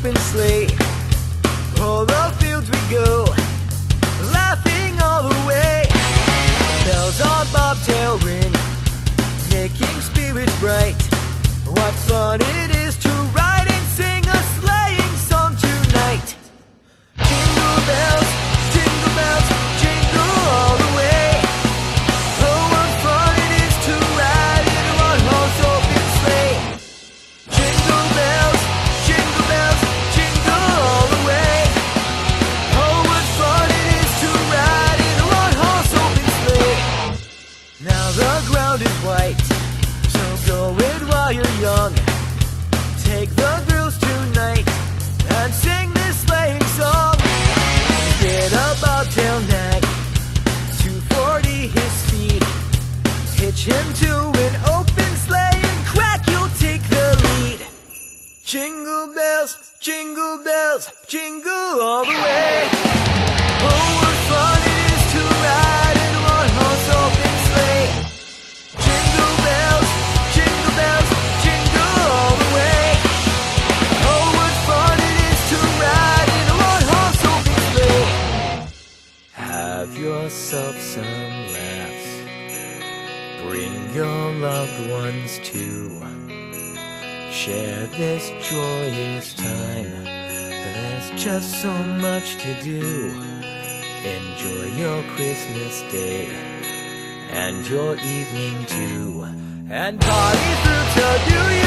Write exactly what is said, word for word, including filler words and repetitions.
open sleigh. All the fields we go, laughing all the way. Bells on bobtail ring, making spirits bright. What fun it is to ride and sing a sleighing song tonight. Jingle bells, jingle bells, jingle all the way. Oh, what fun it is to ride in a one-horse open sleigh. Jingle bells, jingle bells, jingle all the way. Oh, what fun it is to ride in a one-horse open sleigh. Now the ground is white, so go it while you're young. Take the thrills tonight and sing this sleighing song. Get a bobtail nag, two forty his speed. Hitch him to an open sleigh and crack, you'll take the lead. Jingle bells, jingle bells, jingle all the way. Oh, what fun it is to ride in a one-horse open sleigh. Jingle bells, jingle bells, jingle all the way. Oh, what fun it is to ride in a one-horse open sleigh. Have yourself some laughs, bring your loved ones too. Share this joyous time, there's just so much to do. Enjoy your Christmas day and your evening too, and party through till New Year's.